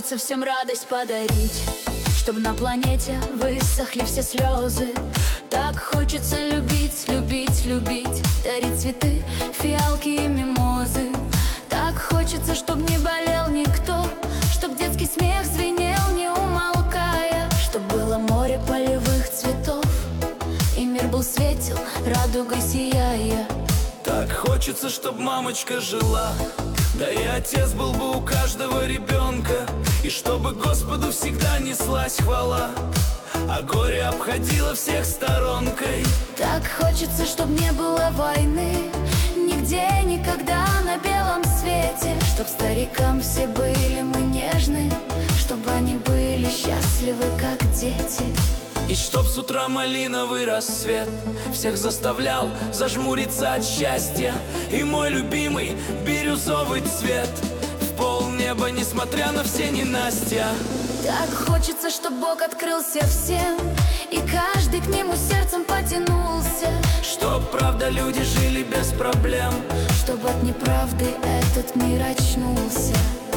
хочется всем радость подарить, чтобы на планете высохли все слезы. Так хочется любить, любить, любить, дарить цветы, фиалки и мимозы. Так хочется, чтоб не болел никто, чтоб детский смех звенел, не умолкая, чтоб было море полевых цветов, и мир был светел, радугой сияя. Так хочется, чтоб мамочка жила, да и отец был бы у каждого ребенка, и чтобы Господу всегда неслась хвала, а горе обходило всех сторонкой. Так хочется, чтоб не было войны нигде, никогда на белом свете, чтоб старикам все были мы нежны, чтобы они были счастливы, как дети. И чтоб с утра малиновый рассвет всех заставлял зажмуриться от счастья, и мой любимый бирюзовый цвет в полнеба, несмотря на все ненастья. Так хочется, чтоб Бог открылся всем, и каждый к нему сердцем потянулся, Чтоб, правда, люди жили без проблем, чтоб от неправды этот мир очнулся.